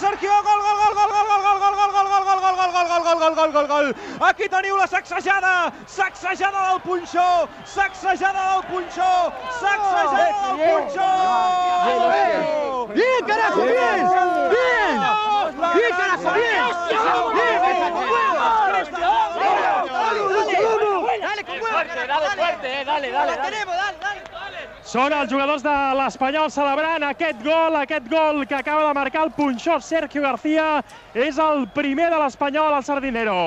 Sergio, gol, gol, gol, gol, gol, gol, gol, gol, gol, gol, gol, gol, gol, gol, gol, gol, gol, gol, gol. Aquí teniu la sacsejada, sacsejada del Punxó, sacsejada del Punxó, sacsejada del Punxó! ¡Bien, carajo, bien! ¡Bien! ¡Bien, carajo, bien! Són els jugadors de l'Espanyol celebrant aquest gol que acaba de marcar el Punxó Sergio García. És el primer de l'Espanyol al Sardinero.